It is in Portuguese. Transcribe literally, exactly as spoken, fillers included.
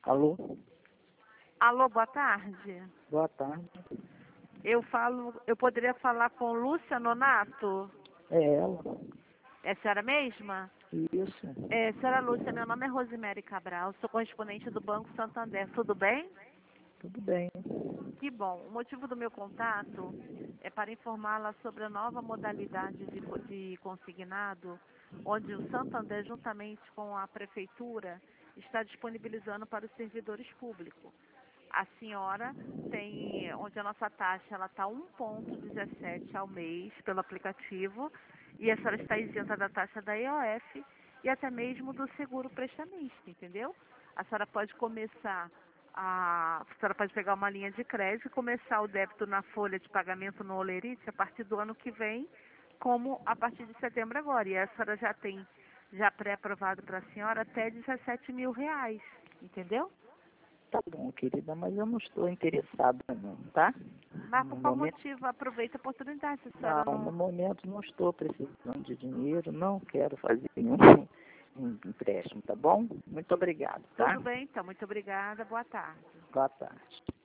Alô? Alô, boa tarde. Boa tarde. Eu falo, eu poderia falar com Lúcia Nonato? É ela? É a senhora mesma? Isso. É, senhora Lúcia, meu nome é Rosemary Cabral, sou correspondente do Banco Santander. Tudo bem? Tudo bem. Que bom. O motivo do meu contato é para informá-la sobre a nova modalidade de, co- de consignado, onde o Santander, juntamente com a Prefeitura, está disponibilizando para os servidores públicos. A senhora tem, onde a nossa taxa ela está um vírgula dezessete ao mês pelo aplicativo, e a senhora está isenta da taxa da E O F e até mesmo do seguro prestamista, entendeu? A senhora pode começar a, a senhora pode pegar uma linha de crédito e começar o débito na folha de pagamento no Olerite a partir do ano que vem, como a partir de setembro agora. E a senhora já tem já pré-aprovado para a senhora até dezessete mil reais, entendeu? Tá bom, querida, mas eu não estou interessada não, tá? Mas No por qual momento, motivo? Aproveita a oportunidade, se a senhora não, no não... momento não estou precisando de dinheiro, não quero fazer nenhum um empréstimo, tá bom? Muito obrigado, tá? Tudo bem, então. Muito obrigada. Boa tarde. Boa tarde.